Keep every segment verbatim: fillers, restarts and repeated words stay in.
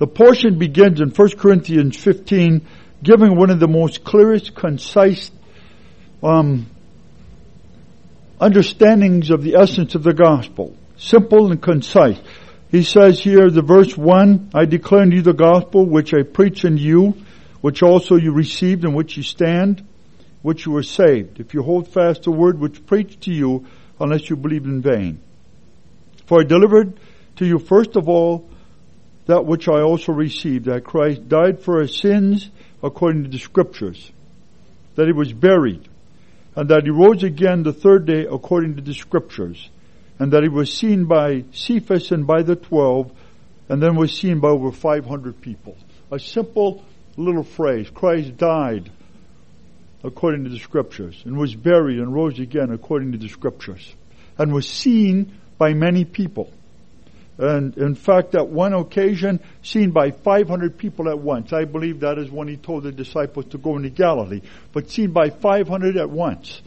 The portion begins in First Corinthians fifteen, giving one of the most clearest, concise um, understandings of the essence of the gospel. Simple and concise. He says here, the verse one, I declare unto you the gospel which I preach unto you, which also you received, in which you stand, which you were saved, if you hold fast the word which preached to you, unless you believed in vain. For I delivered to you first of all that which I also received, that Christ died for our sins according to the Scriptures, that he was buried, and that he rose again the third day according to the Scriptures, and that he was seen by Cephas and by the twelve, and then was seen by over five hundred people. A simple little phrase. Christ died according to the Scriptures, and was buried and rose again according to the Scriptures, and was seen by many people. And in fact, at one occasion, seen by five hundred people at once. I believe that is when he told the disciples to go into Galilee. But seen by five hundred at once.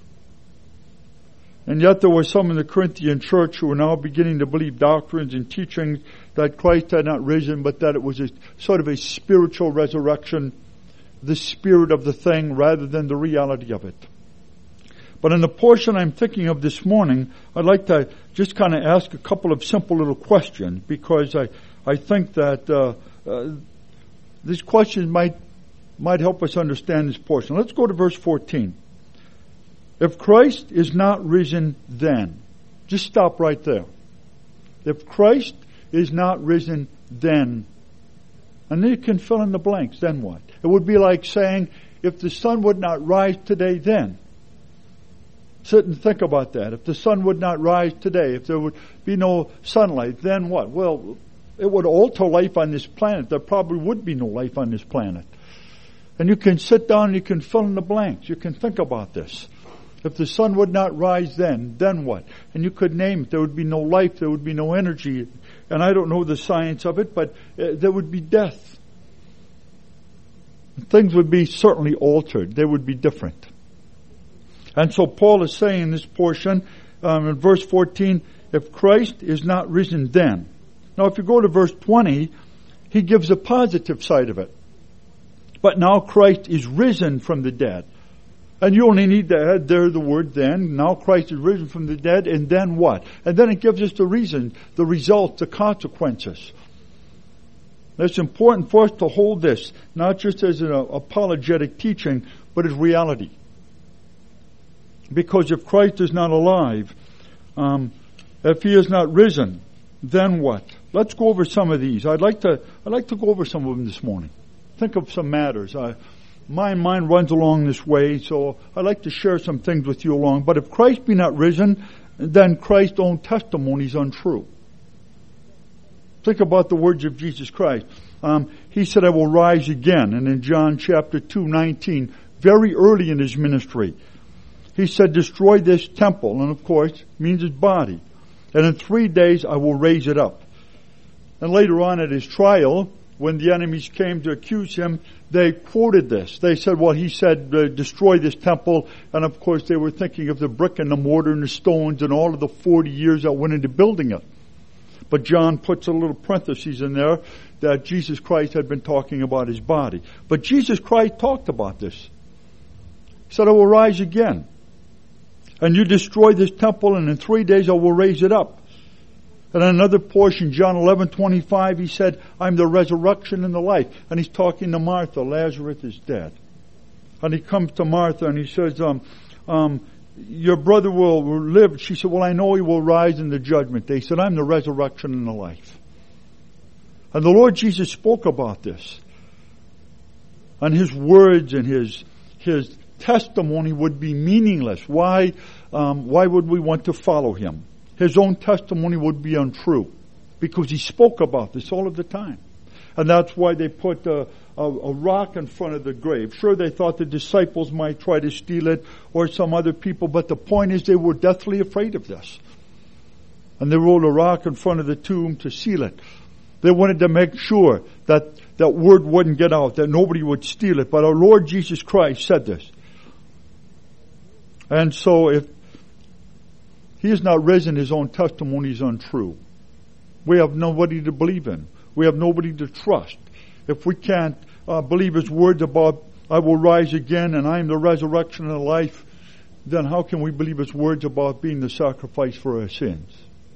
And yet there were some in the Corinthian church who were now beginning to believe doctrines and teachings that Christ had not risen, but that it was a sort of a spiritual resurrection, the spirit of the thing rather than the reality of it. But in the portion I'm thinking of this morning, I'd like to just kind of ask a couple of simple little questions, because I, I think that uh, uh, these questions might might help us understand this portion. Let's go to verse fourteen. If Christ is not risen then, just stop right there. If Christ is not risen then, and then you can fill in the blanks, then what? It would be like saying, if the sun would not rise today, then. Sit and think about that. If the sun would not rise today, if there would be no sunlight, then what? Well, it would alter life on this planet. There probably would be no life on this planet. And you can sit down and you can fill in the blanks. You can think about this. If the sun would not rise then, then what? And you could name it. There would be no life. There would be no energy. And I don't know the science of it, but uh, there would be death. Things would be certainly altered. They would be different. And so Paul is saying in this portion, um, in verse fourteen, if Christ is not risen then. Now if you go to verse twenty, he gives a positive side of it. But now Christ is risen from the dead. And you only need to add there the word then. Now Christ is risen from the dead, and then what? And then it gives us the reason, the results, the consequences. It's important for us to hold this, not just as an apologetic teaching, but as reality. Because if Christ is not alive, um, if he is not risen, then what? Let's go over some of these. I'd like to, I'd like to go over some of them this morning. Think of some matters. I, my mind runs along this way, so I'd like to share some things with you along. But if Christ be not risen, then Christ's own testimony is untrue. Think about the words of Jesus Christ. Um, he said, I will rise again. And in John chapter two, nineteen, very early in his ministry, he said, destroy this temple. And of course, means his body. And in three days I will raise it up. And later on at his trial, when the enemies came to accuse him, they quoted this. They said, well, he said, uh, destroy this temple. And of course, they were thinking of the brick and the mortar and the stones and all of the forty years that went into building it. But John puts a little parenthesis in there that Jesus Christ had been talking about his body. But Jesus Christ talked about this. He said, I will rise again. And you destroy this temple, and in three days I will raise it up. And in another portion, John eleven twenty-five, he said, I'm the resurrection and the life. And he's talking to Martha. Lazarus is dead. And he comes to Martha and he says, um, um, your brother will live. She said, well, I know he will rise in the judgment day. He said, I'm the resurrection and the life. And the Lord Jesus spoke about this. And his words and his his testimony would be meaningless. Why, um, why would we want to follow him? His own testimony would be untrue. Because he spoke about this all of the time. And that's why they put a, a, a rock in front of the grave. Sure, they thought the disciples might try to steal it or some other people, but the point is they were deathly afraid of this. And they rolled a rock in front of the tomb to seal it. They wanted to make sure that that word wouldn't get out, that nobody would steal it. But our Lord Jesus Christ said this. And so if he is not risen, his own testimony is untrue. We have nobody to believe in. we have nobody to trust. If we can't uh, believe His words about, I will rise again and I am the resurrection and the life, then how can we believe His words about being the sacrifice for our sins?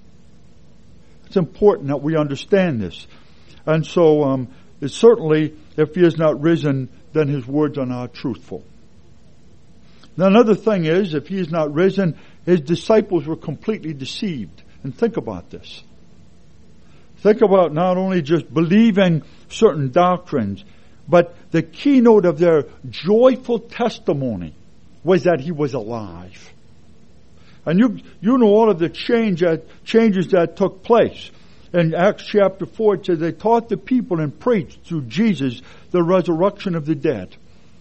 It's important that we understand this. And so, um, it's certainly, if He is not risen, then His words are not truthful. Now, another thing is, if He is not risen, His disciples were completely deceived. And think about this. Think about not only just believing certain doctrines, but the keynote of their joyful testimony was that He was alive. And you you know all of the change that, changes that took place. In Acts chapter four, it says they taught the people and preached through Jesus the resurrection of the dead.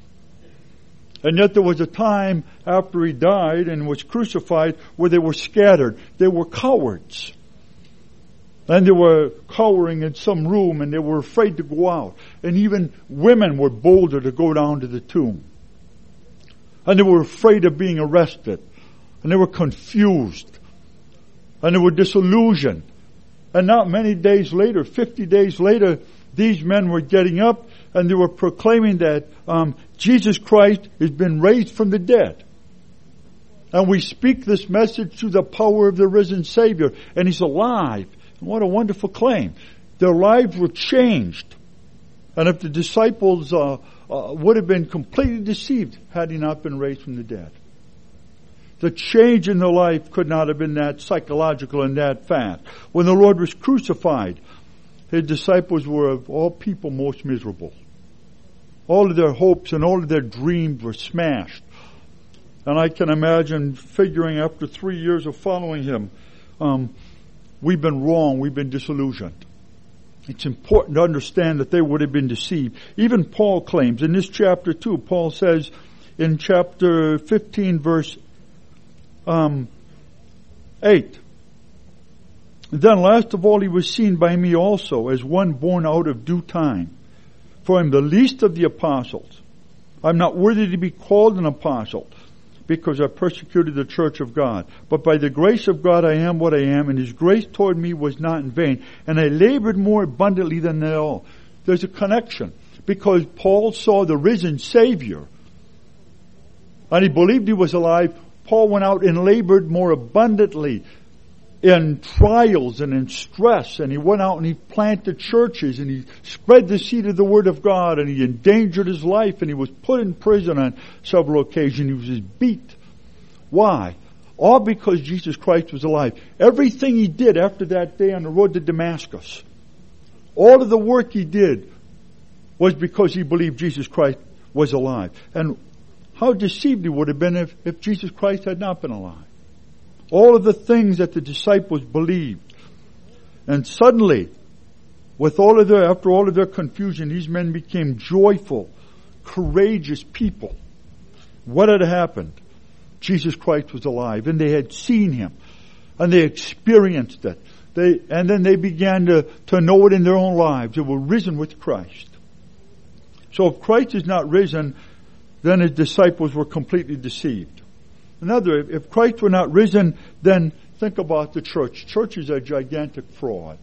And yet there was a time after He died and was crucified where they were scattered. They were cowards. And they were cowering in some room and they were afraid to go out. And even women were bolder to go down to the tomb. And they were afraid of being arrested. And they were confused. And they were disillusioned. And not many days later, fifty days later, these men were getting up and they were proclaiming that um, Jesus Christ has been raised from the dead. And we speak this message through the power of the risen Savior. And He's alive. And what a wonderful claim. Their lives were changed. And if the disciples uh, uh, would have been completely deceived had He not been raised from the dead. The change in their life could not have been that psychological and that fast. When the Lord was crucified, His disciples were of all people most miserable. All of their hopes and all of their dreams were smashed. And I can imagine figuring after three years of following Him, um, we've been wrong, we've been disillusioned. It's important to understand that they would have been deceived. Even Paul claims, in this chapter too, Paul says in chapter fifteen verse um, eight, then last of all He was seen by me also as one born out of due time. For I am the least of the apostles. I am not worthy to be called an apostle, because I persecuted the church of God. But by the grace of God I am what I am, and His grace toward me was not in vain. And I labored more abundantly than they all. There's a connection. Because Paul saw the risen Savior, and he believed He was alive, Paul went out and labored more abundantly in trials and in stress, and he went out and he planted churches and he spread the seed of the Word of God, and he endangered his life, and he was put in prison on several occasions. He was just beat. Why? All because Jesus Christ was alive. Everything he did after that day on the road to Damascus, all of the work he did was because he believed Jesus Christ was alive. And how deceived he would have been if, if Jesus Christ had not been alive. All of the things that the disciples believed. And suddenly, with all of their, after all of their confusion, these men became joyful, courageous people. What had happened? Jesus Christ was alive, and they had seen Him, and they experienced it. They, and then they began to, to know it in their own lives. They were risen with Christ. So if Christ is not risen, then His disciples were completely deceived. Another, if Christ were not risen, then think about the church. Church is a gigantic fraud.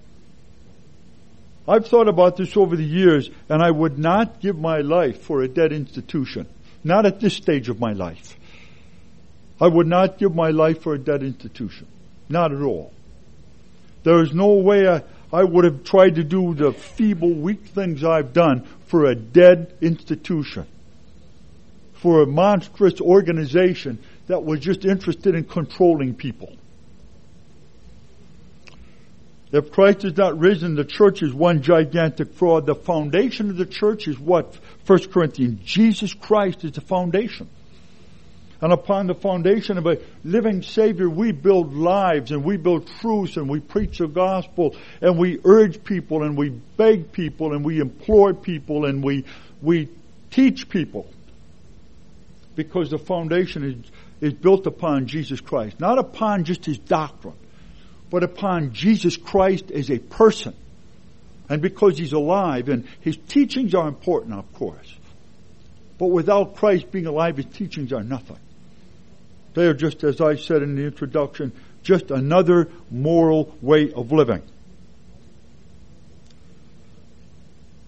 I've thought about this over the years, and I would not give my life for a dead institution. Not at this stage of my life. I would not give my life for a dead institution. Not at all. There is no way I, I would have tried to do the feeble, weak things I've done for a dead institution. For a monstrous organization that was just interested in controlling people. If Christ is not risen, the church is one gigantic fraud. The foundation of the church is what? First Corinthians. Jesus Christ is the foundation. And upon the foundation of a living Savior, we build lives and we build truths and we preach the gospel and we urge people and we beg people and we implore people and we, we teach people. Because the foundation is, is built upon Jesus Christ. Not upon just His doctrine, but upon Jesus Christ as a person. And because He's alive, and His teachings are important, of course. But without Christ being alive, His teachings are nothing. They are just, as I said in the introduction, just another moral way of living.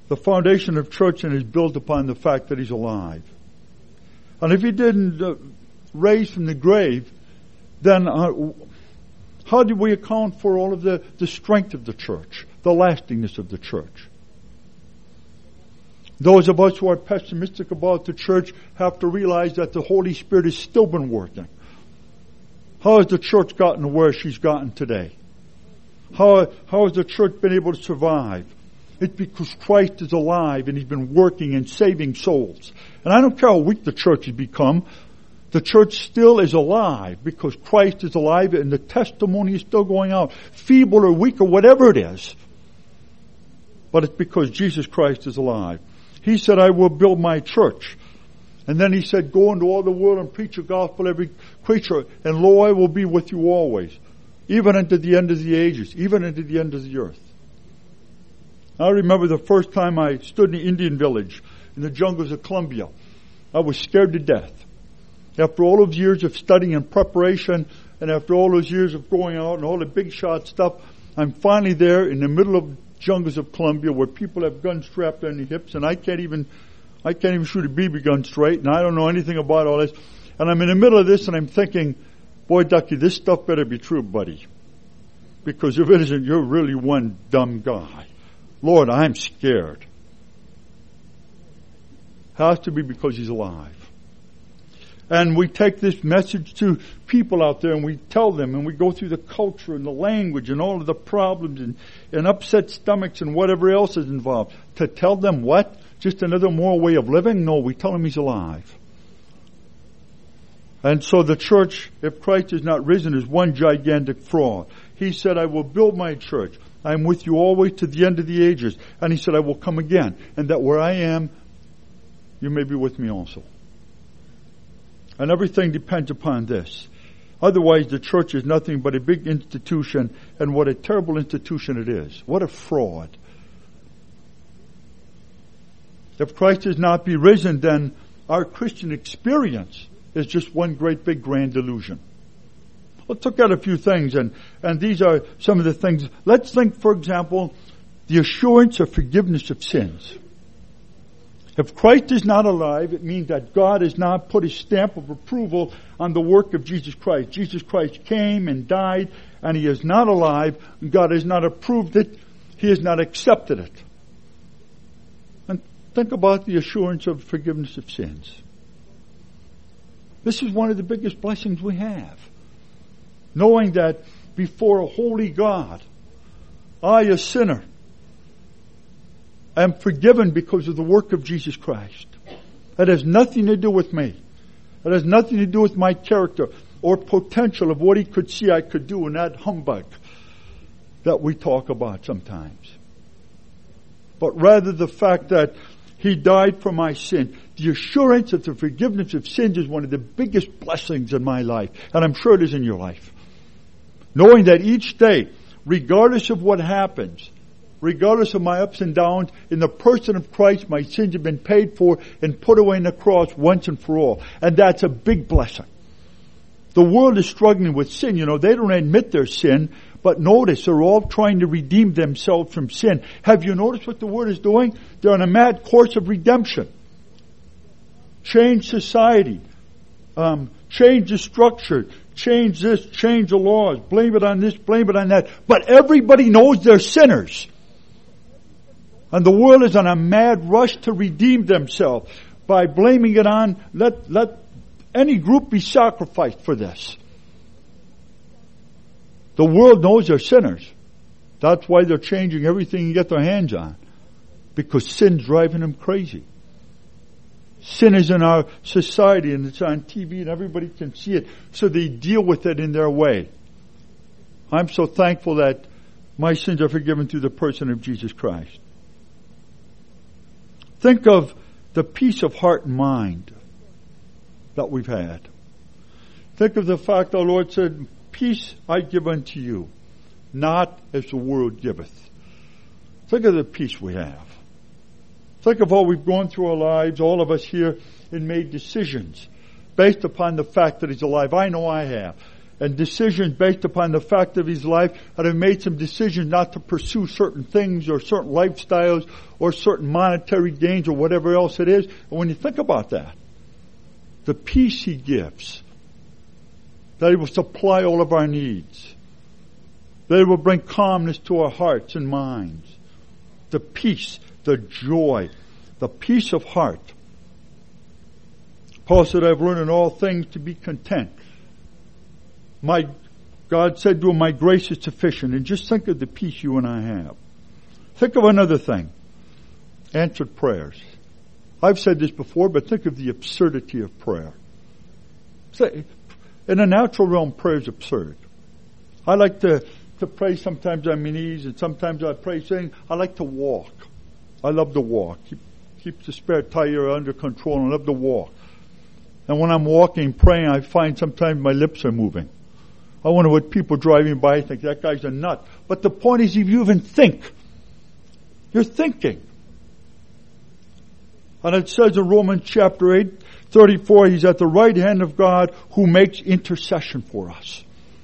The foundation of church is built upon the fact that He's alive. And if He didn't uh, raise from the grave, then uh, how do we account for all of the, the strength of the church, the lastingness of the church? Those of us who are pessimistic about the church have to realize that the Holy Spirit has still been working. How has the church gotten to where she's gotten today? How, how has the church been able to survive? It's because Christ is alive and He's been working and saving souls. And I don't care how weak the church has become, the church still is alive because Christ is alive and the testimony is still going out. Feeble or weak or whatever it is. But it's because Jesus Christ is alive. He said, I will build my church. And then He said, go into all the world and preach the gospel to every creature. And lo, I will be with you always. Even unto the end of the ages. Even unto the end of the earth. I remember the first time I stood in the Indian village in the jungles of Colombia. I was scared to death. After all those years of studying and preparation, and after all those years of going out and all the big shot stuff, I'm finally there in the middle of jungles of Colombia where people have guns strapped on their hips, and I can't even, I can't even shoot a B B gun straight, and I don't know anything about all this. And I'm in the middle of this, and I'm thinking, boy, Ducky, this stuff better be true, buddy. Because if it isn't, you're really one dumb guy. Lord, I'm scared. Has to be because He's alive. And we take this message to people out there and we tell them and we go through the culture and the language and all of the problems and, and upset stomachs and whatever else is involved. To tell them what? Just another moral way of living? No, we tell them He's alive. And so the church, if Christ is not risen, is one gigantic fraud. He said, I will build my church. I am with you always to the end of the ages. And He said, I will come again. And that where I am, you may be with me also. And everything depends upon this. Otherwise, the church is nothing but a big institution, and what a terrible institution it is. What a fraud. If Christ is not be risen, then our Christian experience is just one great big grand illusion. Let's look at a few things, and, and these are some of the things. Let's think, for example, the assurance of forgiveness of sins. If Christ is not alive, it means that God has not put His stamp of approval on the work of Jesus Christ. Jesus Christ came and died, and He is not alive. God has not approved it. He has not accepted it. And think about the assurance of forgiveness of sins. This is one of the biggest blessings we have. Knowing that before a holy God, I, a sinner, I am forgiven because of the work of Jesus Christ. That has nothing to do with me. It has nothing to do with my character or potential of what He could see I could do in that humbug that we talk about sometimes. But rather the fact that He died for my sin. The assurance of the forgiveness of sins is one of the biggest blessings in my life. And I'm sure it is in your life. Knowing that each day, regardless of what happens, regardless of my ups and downs, in the person of Christ, my sins have been paid for and put away in the cross once and for all. And that's a big blessing. The world is struggling with sin. You know, they don't admit their sin, but notice they're all trying to redeem themselves from sin. Have you noticed what the Word is doing? They're on a mad course of redemption. Change society. Um, change the structure. Change this, change the laws. Blame it on this, blame it on that. But everybody knows they're sinners. And the world is on a mad rush to redeem themselves by blaming it on, let, let any group be sacrificed for this. The world knows they're sinners. That's why they're changing everything you get their hands on. Because sin's driving them crazy. Sin is in our society and it's on T V and everybody can see it. So they deal with it in their way. I'm so thankful that my sins are forgiven through the person of Jesus Christ. Think of the peace of heart and mind that we've had. Think of the fact our Lord said, peace I give unto you, not as the world giveth. Think of the peace we have. Think of how we've gone through our lives, all of us here, and made decisions based upon the fact that He's alive. I know I have. and decisions based upon the fact of his life, and have made some decisions not to pursue certain things or certain lifestyles or certain monetary gains or whatever else it is. And when you think about that, the peace he gives, that he will supply all of our needs, that it will bring calmness to our hearts and minds, the peace, the joy, the peace of heart. Paul said, I've learned in all things to be content. My, God said to him, my grace is sufficient. And just think of the peace you and I have. Think of another thing. Answered prayers. I've said this before, but think of the absurdity of prayer. In the natural realm, prayer is absurd. I like to, to pray sometimes on my knees, and sometimes I pray saying, I like to walk. I love to walk. Keep, keep the spare tire under control, and I love to walk. And when I'm walking, praying, I find sometimes my lips are moving. I wonder what people driving by think, that guy's a nut. But the point is, if you even think, you're thinking. And it says in Romans chapter eight, thirty-four, he's at the right hand of God who makes intercession for us.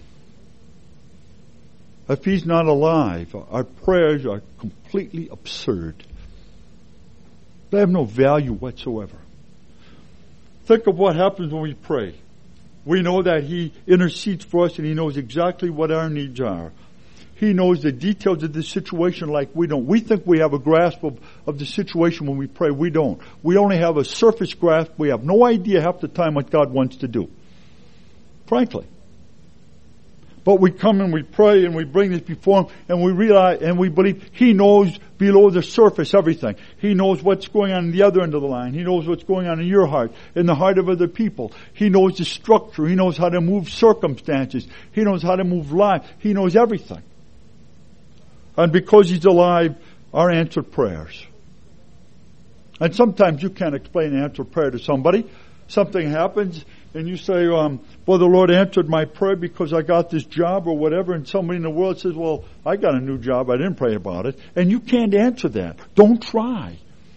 If he's not alive, our prayers are completely absurd. They have no value whatsoever. Think of what happens when we pray. We know that he intercedes for us and he knows exactly what our needs are. He knows the details of the situation like we don't. We think we have a grasp of, of the situation when we pray. We don't. We only have a surface grasp. We have no idea half the time what God wants to do. Frankly. But we come and we pray and we bring this before him and we realize and we believe he knows below the surface everything. He knows what's going on in the other end of the line. He knows what's going on in your heart, in the heart of other people. He knows the structure. He knows how to move circumstances. He knows how to move life. He knows everything. And because he's alive, our answered prayers. And sometimes you can't explain answered prayer to somebody. Something happens and you say, um, well, the Lord answered my prayer because I got this job or whatever, and somebody in the world says, well, I got a new job, I didn't pray about it. And you can't answer that. Don't try.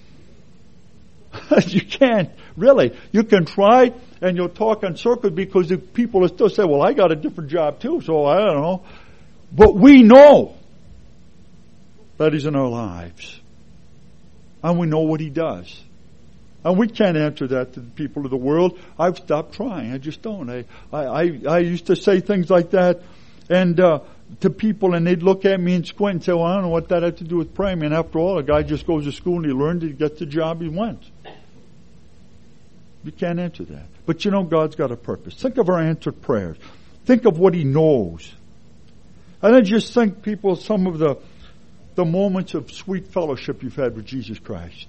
You can't, really. You can try and you'll talk in circles because the people will still say, well, I got a different job too, so I don't know. But we know that he's in our lives. And we know what he does. And we can't answer that to the people of the world. I've stopped trying. I just don't. I I, I used to say things like that and uh, to people, and they'd look at me and squint and say, well, I don't know what that had to do with praying. And after all, a guy just goes to school and he learned it, he gets the job he wants. You can't answer that. But you know God's got a purpose. Think of our answered prayers. Think of what he knows. And then just think, people, some of the the moments of sweet fellowship you've had with Jesus Christ.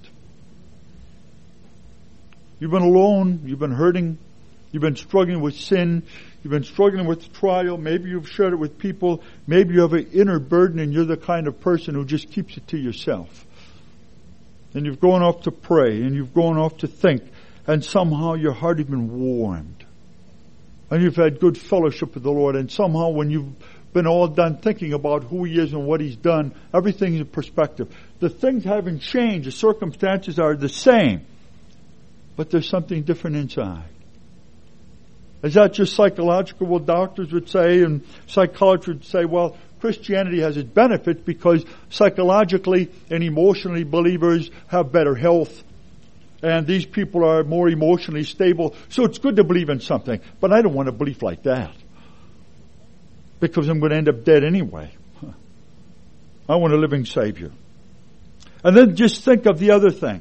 You've been alone, you've been hurting, you've been struggling with sin, you've been struggling with trial, maybe you've shared it with people, maybe you have an inner burden and you're the kind of person who just keeps it to yourself. And you've gone off to pray, and you've gone off to think, and somehow your heart has been warmed. And you've had good fellowship with the Lord, and somehow when you've been all done thinking about who he is and what he's done, everything's in perspective. The things haven't changed, the circumstances are the same. But there's something different inside. Is that just psychological? Well, doctors would say, and psychologists would say, well, Christianity has its benefits because psychologically and emotionally believers have better health. And these people are more emotionally stable. So it's good to believe in something. But I don't want to believe like that. Because I'm going to end up dead anyway. I want a living Savior. And then just think of the other thing.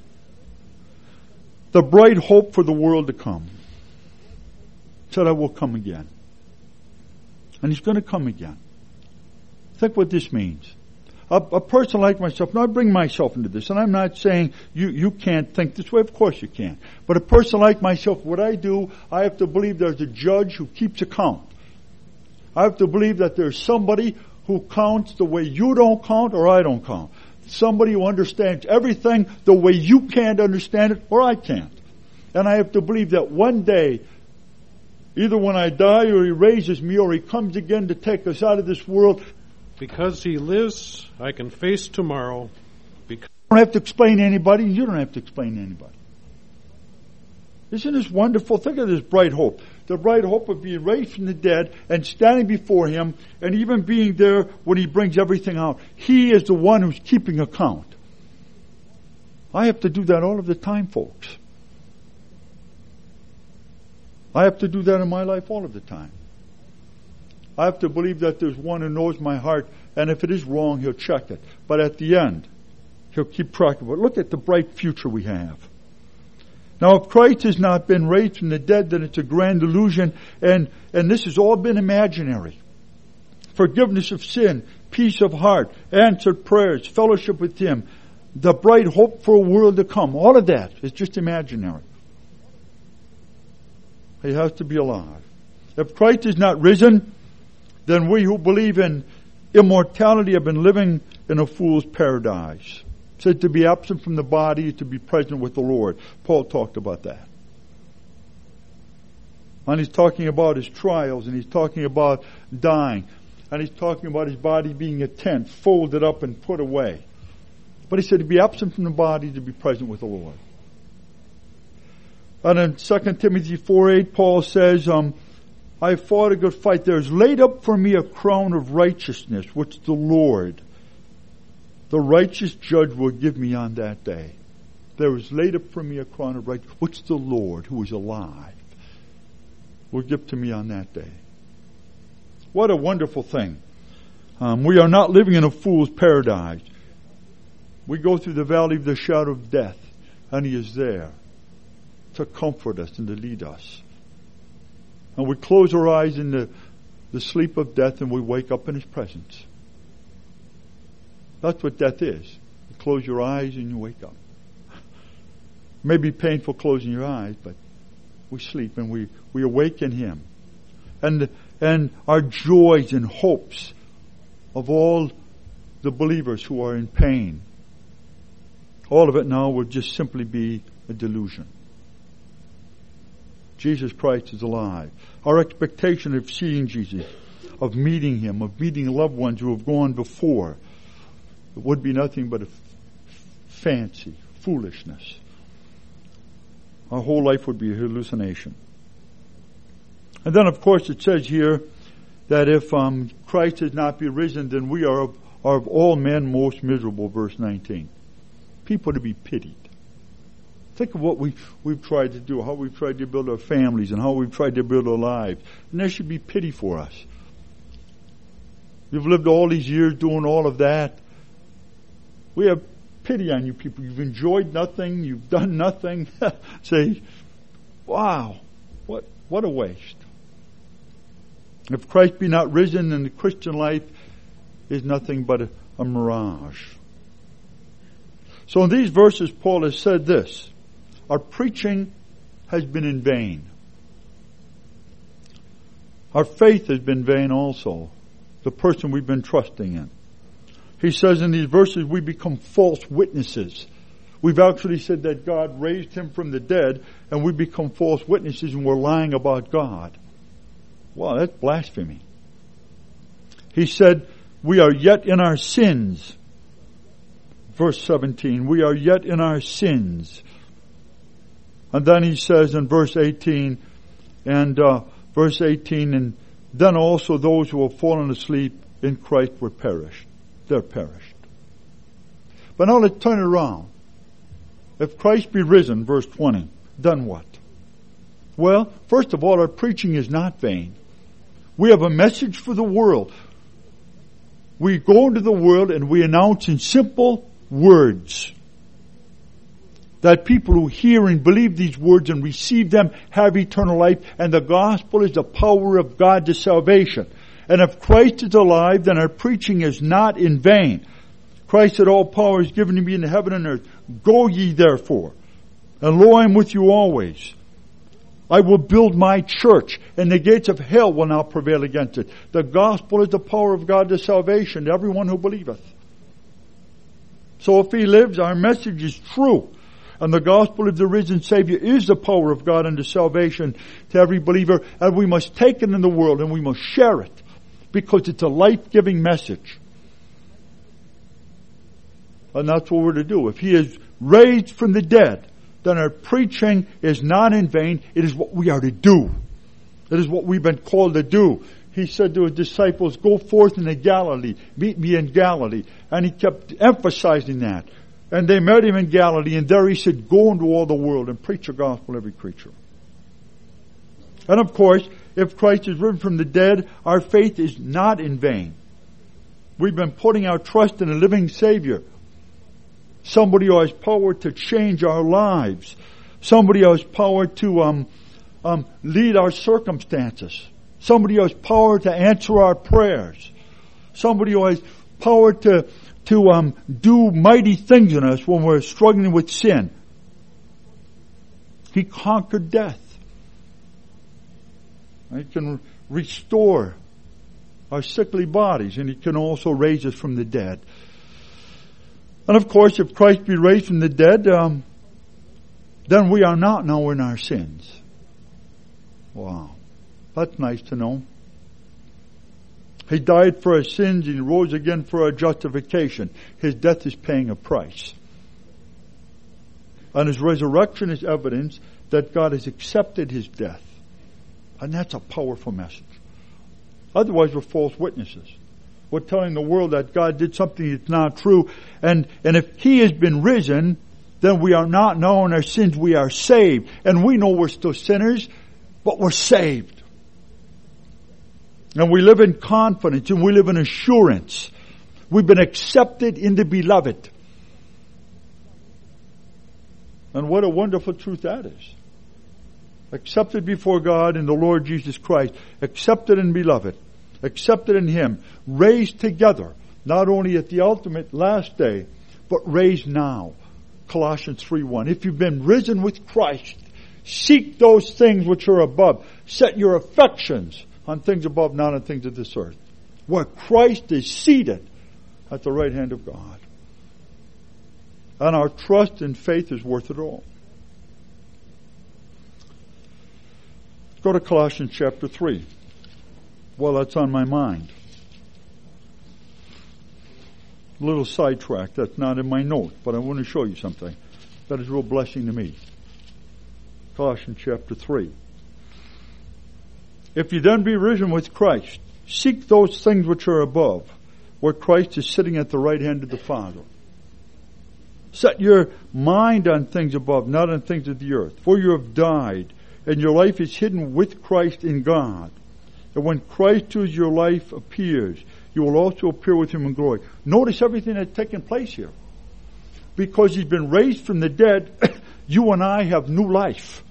The bright hope for the world to come. Said, I will come again. And he's going to come again. Think what this means. A, a person like myself, now I bring myself into this, and I'm not saying you, you can't think this way. Of course you can. But a person like myself, what I do, I have to believe there's a judge who keeps account. I have to believe that there's somebody who counts the way you don't count or I don't count. Somebody who understands everything the way you can't understand it or I can't. And I have to believe that one day, either when I die or he raises me or he comes again to take us out of this world. Because he lives, I can face tomorrow. Because I don't have to explain to anybody. You don't have to explain to anybody. Isn't this wonderful? Think of this bright hope. the bright hope of being raised from the dead and standing before Him and even being there when He brings everything out. He is the one who's keeping account. I have to do that all of the time, folks. I have to do that in my life all of the time. I have to believe that there's one who knows my heart, and if it is wrong, He'll check it. But at the end, He'll keep track of it. Look at the bright future we have. Now, if Christ has not been raised from the dead, then it's a grand illusion, and, and this has all been imaginary. Forgiveness of sin, peace of heart, answered prayers, fellowship with Him, the bright hope for a world to come. All of that is just imaginary. He has to be alive. If Christ is not risen, then we who believe in immortality have been living in a fool's paradise. Said to be absent from the body is to be present with the Lord. Paul talked about that. And he's talking about his trials, and he's talking about dying, and he's talking about his body being a tent, folded up and put away. But he said to be absent from the body, to be present with the Lord. And in Second Timothy four eight, Paul says, um, I fought a good fight. There is laid up for me a crown of righteousness, which the Lord, the righteous judge, will give me on that day. There is laid up for me a crown of righteousness, which the Lord, who is alive, will give to me on that day. What a wonderful thing. Um, we are not living in a fool's paradise. We go through the valley of the shadow of death, and He is there to comfort us and to lead us. And we close our eyes in the, the sleep of death, and we wake up in His presence. That's what death is. You close your eyes and you wake up. It may be painful closing your eyes, but we sleep and we, we awaken Him. And, and our joys and hopes of all the believers who are in pain, all of it now will just simply be a delusion. Jesus Christ is alive. Our expectation of seeing Jesus, of meeting Him, of meeting loved ones who have gone before, it would be nothing but a f- fancy, foolishness. Our whole life would be a hallucination. And then, of course, it says here that if um, Christ has not been risen, then we are of, are of all men most miserable, verse nineteen. People to be pitied. Think of what we, we've tried to do, how we've tried to build our families, and how we've tried to build our lives. And there should be pity for us. You've lived all these years doing all of that. We have pity on you people. You've enjoyed nothing. You've done nothing. Say, wow, what what a waste. If Christ be not risen, then the Christian life is nothing but a, a mirage. So in these verses, Paul has said this: our preaching has been in vain. Our faith has been vain also. The person we've been trusting in. He says in these verses we become false witnesses. We've actually said that God raised Him from the dead, and we become false witnesses and we're lying about God. Wow, that's blasphemy. He said we are yet in our sins. Verse seventeen, we are yet in our sins. And then he says in verse eighteen, and uh, verse eighteen, and then also those who have fallen asleep in Christ were perished. They're perished. But now let's turn it around. If Christ be risen, verse twenty, then what? Well, first of all, our preaching is not vain. We have a message for the world. We go into the world and we announce in simple words that people who hear and believe these words and receive them have eternal life, and the gospel is the power of God to salvation. And if Christ is alive, then our preaching is not in vain. Christ said, all power is given to me in heaven and earth. Go ye therefore, and lo, I am with you always. I will build my church, and the gates of hell will not prevail against it. The gospel is the power of God to salvation to everyone who believeth. So if He lives, our message is true. And the gospel of the risen Savior is the power of God unto salvation to every believer. And we must take it in the world and we must share it, because it's a life-giving message. And that's what we're to do. If He is raised from the dead, then our preaching is not in vain. It is what we are to do. It is what we've been called to do. He said to his disciples, go forth into Galilee. Meet me in Galilee. And he kept emphasizing that. And they met him in Galilee. And there he said, go into all the world and preach the gospel to every creature. And of course, if Christ is risen from the dead, our faith is not in vain. We've been putting our trust in a living Savior. Somebody who has power to change our lives. Somebody who has power to um, um, lead our circumstances. Somebody who has power to answer our prayers. Somebody who has power to to um, do mighty things in us when we're struggling with sin. He conquered death. He can restore our sickly bodies, and He can also raise us from the dead. And of course, if Christ be raised from the dead, um, then we are not now in our sins. Wow. That's nice to know. He died for our sins and He rose again for our justification. His death is paying a price. And His resurrection is evidence that God has accepted His death. And that's a powerful message. Otherwise, we're false witnesses. We're telling the world that God did something that's not true. And, and if He has been risen, then we are not now in our sins. We are saved. And we know we're still sinners, but we're saved. And we live in confidence and we live in assurance. We've been accepted in the beloved. And what a wonderful truth that is. Accepted before God in the Lord Jesus Christ. Accepted and beloved. Accepted in Him. Raised together. Not only at the ultimate last day, but raised now. Colossians three one. If you've been risen with Christ, seek those things which are above. Set your affections on things above, not on things of this earth. Where Christ is seated at the right hand of God. And our trust and faith is worth it all. Let's go to Colossians chapter three. Well, that's on my mind. A little sidetrack. That's not in my note, but I want to show you something. That is a real blessing to me. Colossians chapter three. If you then be risen with Christ, seek those things which are above, where Christ is sitting at the right hand of the Father. Set your mind on things above, not on things of the earth. For you have died, and your life is hidden with Christ in God. And when Christ, who is your life, appears, you will also appear with Him in glory. Notice everything that's taken place here. Because He's been raised from the dead, you and I have new life.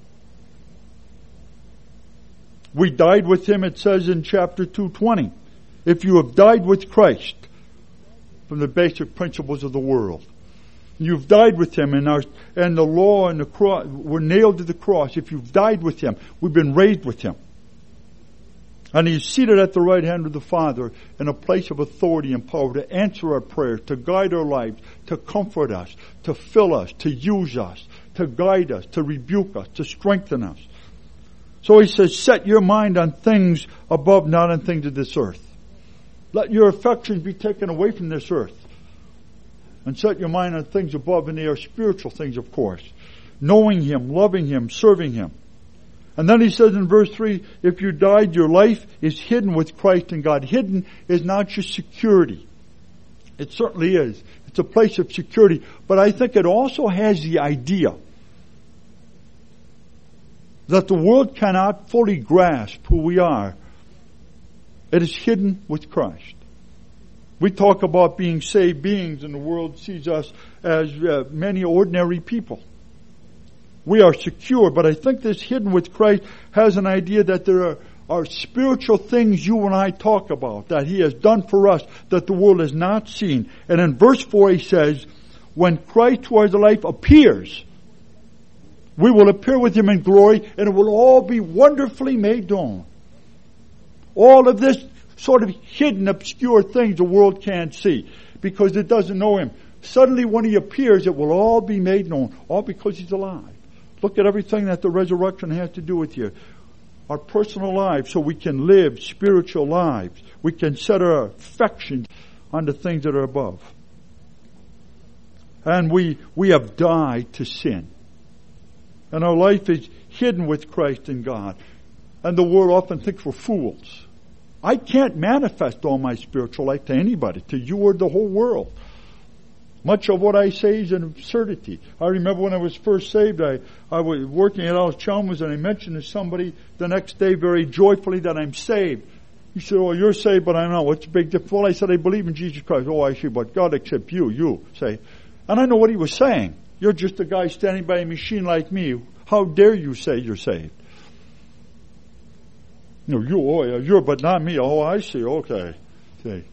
We died with Him, it says in chapter two twenty. If you have died with Christ from the basic principles of the world, you've died with Him, and our and the law and the cross were nailed to the cross. If you've died with Him, we've been raised with Him. And He's seated at the right hand of the Father in a place of authority and power to answer our prayers, to guide our lives, to comfort us, to fill us, to use us, to guide us, to rebuke us, to strengthen us. So He says, set your mind on things above, not on things of this earth. Let your affections be taken away from this earth. And set your mind on things above, and they are spiritual things, of course. Knowing Him, loving Him, serving Him. And then He says in verse three, if you died, your life is hidden with Christ in God. Hidden is not just security. It certainly is. It's a place of security. But I think it also has the idea that the world cannot fully grasp who we are. It is hidden with Christ. We talk about being saved beings, and the world sees us as uh, many ordinary people. We are secure, but I think this hidden with Christ has an idea that there are, are spiritual things you and I talk about, that He has done for us, that the world has not seen. And in verse four He says, when Christ who is the life appears, we will appear with Him in glory, and it will all be wonderfully made known. All of this sort of hidden, obscure things the world can't see because it doesn't know Him. Suddenly when He appears, it will all be made known, all because He's alive. Look at everything that the resurrection has to do with here. Our personal lives, so we can live spiritual lives. We can set our affections on the things that are above. And we, we have died to sin. And our life is hidden with Christ in God. And the world often thinks we're fools. I can't manifest all my spiritual life to anybody, to you or the whole world. Much of what I say is an absurdity. I remember when I was first saved, I, I was working at Alice Chalmers, and I mentioned to somebody the next day very joyfully that I'm saved. He said, "Oh, you're saved, but I'm not. What's the big difference?" Well, I said, "I believe in Jesus Christ." "Oh, I see, but God accepts you, you say." And I know what he was saying. You're just a guy standing by a machine like me. How dare you say you're saved? No, you, oh, yeah, you're, but not me. Oh, I see, okay. See.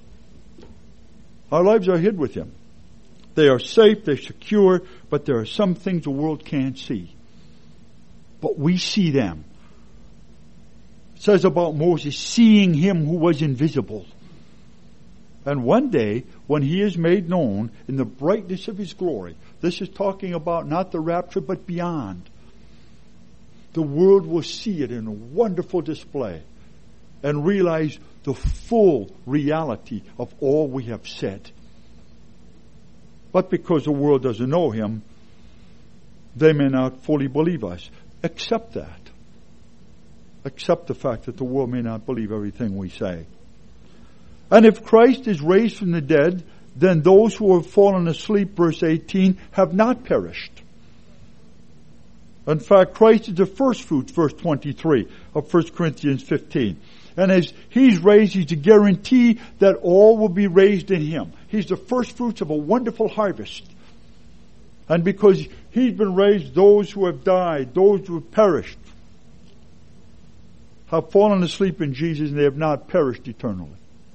Our lives are hid with him. They are safe, they're secure, but there are some things the world can't see. But we see them. It says about Moses, seeing him who was invisible. And one day, when he is made known in the brightness of his glory, this is talking about not the rapture, but beyond. The world will see it in a wonderful display and realize the full reality of all we have said. But because the world doesn't know him, they may not fully believe us. Accept that. Accept the fact that the world may not believe everything we say. And if Christ is raised from the dead, then those who have fallen asleep, verse eighteen, have not perished. In fact, Christ is the first fruits, verse twenty-three of First Corinthians fifteen. And as he's raised, he's a guarantee that all will be raised in him. He's the first fruits of a wonderful harvest. And because he's been raised, those who have died, those who have perished, have fallen asleep in Jesus, and they have not perished eternally.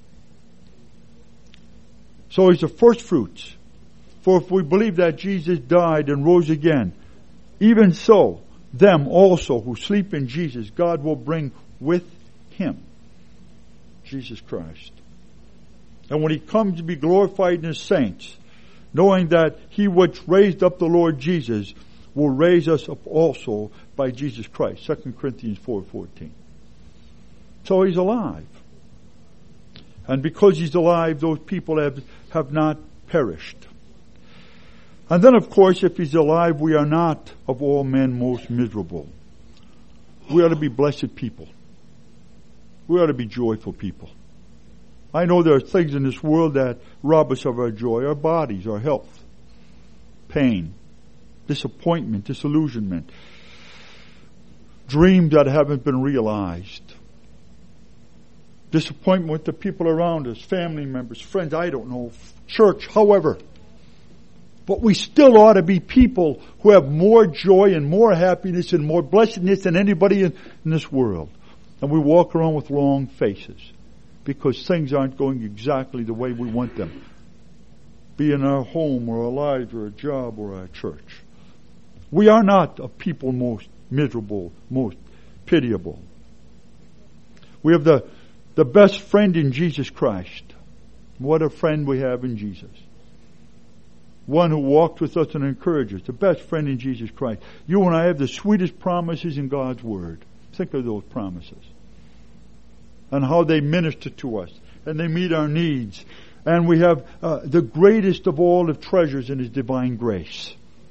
So he's the first fruits. For if we believe that Jesus died and rose again, even so, them also who sleep in Jesus, God will bring with him, Jesus Christ. And when he comes to be glorified in his saints, knowing that he which raised up the Lord Jesus will raise us up also by Jesus Christ. Second Corinthians four fourteen. So he's alive. And because he's alive, those people have, have not perished. And then, of course, if he's alive, we are not of all men most miserable. We ought to be blessed people. We ought to be joyful people. I know there are things in this world that rob us of our joy, our bodies, our health, pain, disappointment, disillusionment, dreams that haven't been realized, disappointment with the people around us, family members, friends, I don't know, church, however. But we still ought to be people who have more joy and more happiness and more blessedness than anybody in, in this world. And we walk around with long faces because things aren't going exactly the way we want them. Be in our home or our lives or a job or our church. We are not a people most miserable, most pitiable. We have the, the best friend in Jesus Christ. What a friend we have in Jesus. One who walked with us and encouraged us. The best friend in Jesus Christ. You and I have the sweetest promises in God's Word. Think of those promises. And how they minister to us. And they meet our needs. And we have uh, the greatest of all of treasures in His divine grace.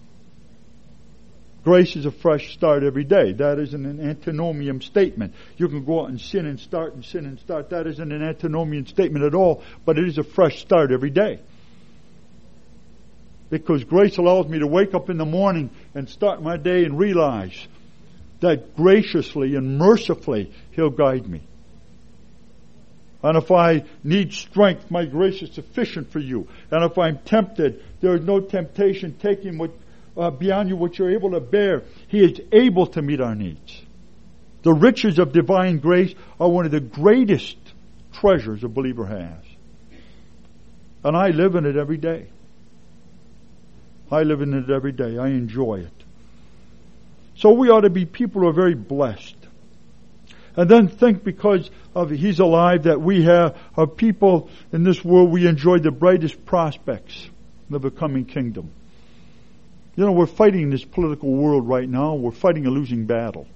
Grace is a fresh start every day. That isn't an antinomian statement. You can go out and sin and start and sin and start. That isn't an antinomian statement at all. But it is a fresh start every day. Because grace allows me to wake up in the morning and start my day and realize that graciously and mercifully He'll guide me. And if I need strength, my grace is sufficient for you. And if I'm tempted, there is no temptation taking what, uh, beyond you what you're able to bear. He is able to meet our needs. The riches of divine grace are one of the greatest treasures a believer has. And I live in it every day. I live in it every day. I enjoy it. So we ought to be people who are very blessed. And then think because of He's alive that we have are people in this world we enjoy the brightest prospects of the coming kingdom. You know, we're fighting in this political world right now. We're fighting a losing battle.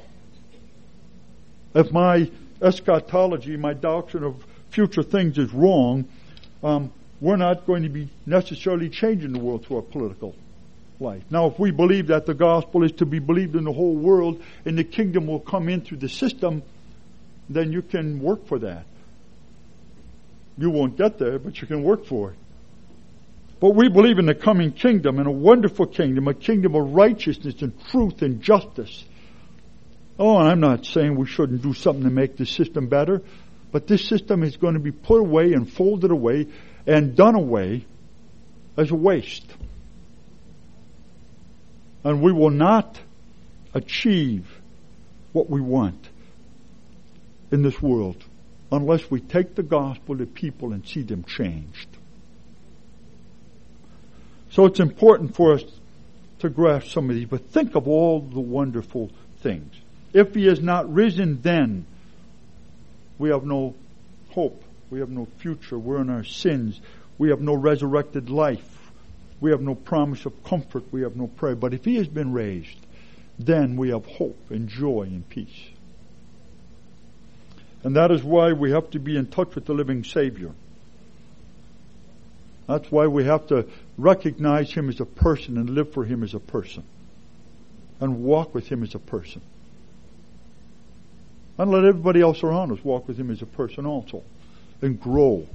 If my eschatology, my doctrine of future things is wrong, um, we're not going to be necessarily changing the world through our political life. Now, if we believe that the gospel is to be believed in the whole world and the kingdom will come in through the system, then you can work for that. You won't get there, but you can work for it. But we believe in the coming kingdom, in a wonderful kingdom, a kingdom of righteousness and truth and justice. Oh, and I'm not saying we shouldn't do something to make the system better, but this system is going to be put away and folded away and done away as a waste. And we will not achieve what we want in this world unless we take the gospel to people and see them changed. So it's important for us to grasp some of these, but think of all the wonderful things. If he is not risen, then we have no hope. We have no future. We're in our sins. We have no resurrected life. We have no promise of comfort. We have no prayer. But if he has been raised, then we have hope and joy and peace. And that is why we have to be in touch with the living Savior. That's why we have to recognize him as a person and live for him as a person. And walk with him as a person. And let everybody else around us walk with him as a person also. And grow.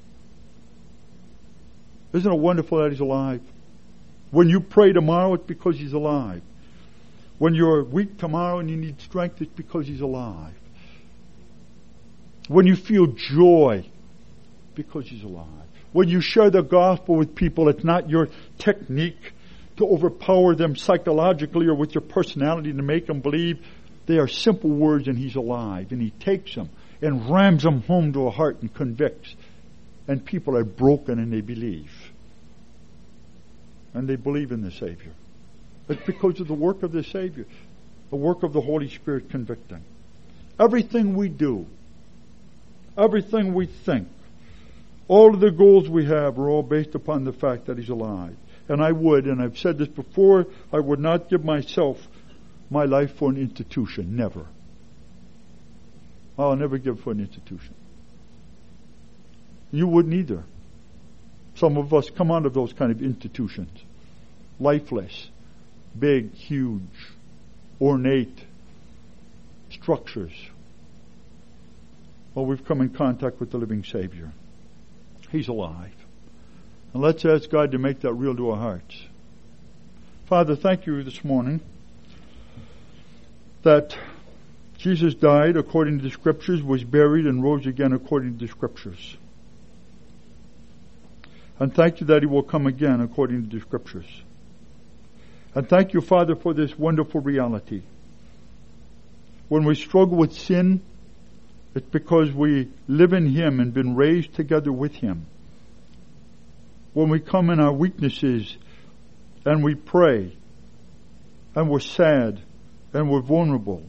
Isn't it wonderful that he's alive? When you pray tomorrow, it's because he's alive. When you're weak tomorrow and you need strength, it's because he's alive. When you feel joy, because he's alive. When you share the gospel with people, it's not your technique to overpower them psychologically or with your personality to make them believe. They are simple words and he's alive. And he takes them and rams them home to a heart and convicts. And people are broken and they believe. And they believe in the Savior. It's because of the work of the Savior. The work of the Holy Spirit convicting. Everything we do, everything we think, all of the goals we have are all based upon the fact that he's alive. And I would, and I've said this before, I would not give myself my life for an institution. Never. I'll never give for an institution. You wouldn't either. Some of us come out of those kind of institutions. Lifeless. Big, huge, ornate structures. Well, we've come in contact with the living Savior. He's alive. And let's ask God to make that real to our hearts. Father, thank you this morning that Jesus died according to the Scriptures, was buried, and rose again according to the Scriptures. And thank you that he will come again according to the Scriptures. And thank you, Father, for this wonderful reality. When we struggle with sin, it's because we live in him and been raised together with him. When we come in our weaknesses and we pray and we're sad and we're vulnerable,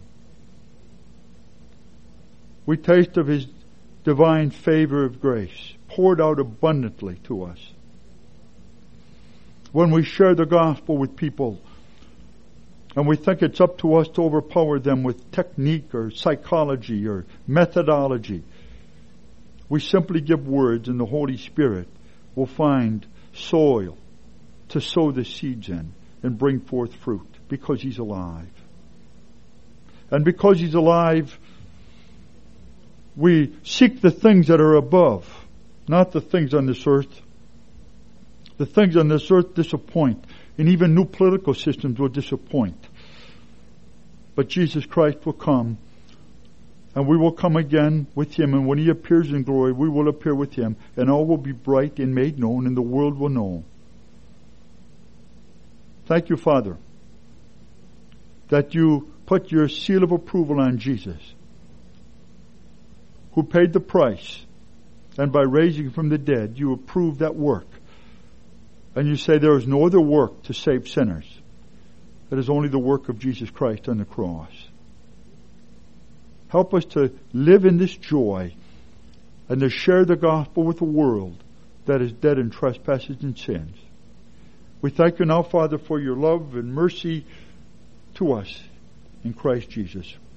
we taste of his divine favor of grace poured out abundantly to us. When we share the gospel with people and we think it's up to us to overpower them with technique or psychology or methodology, we simply give words and the Holy Spirit will find soil to sow the seeds in and bring forth fruit because he's alive. And because he's alive, we seek the things that are above, not the things on this earth. The things on this earth disappoint, and even new political systems will disappoint. But Jesus Christ will come, and we will come again with him, and when he appears in glory, we will appear with him, and all will be bright and made known, and the world will know. Thank you, Father, that you put your seal of approval on Jesus, who paid the price, and by raising from the dead, you approved that work. And you say there is no other work to save sinners. It is only the work of Jesus Christ on the cross. Help us to live in this joy and to share the gospel with a world that is dead in trespasses and sins. We thank you now, Father, for your love and mercy to us in Christ Jesus.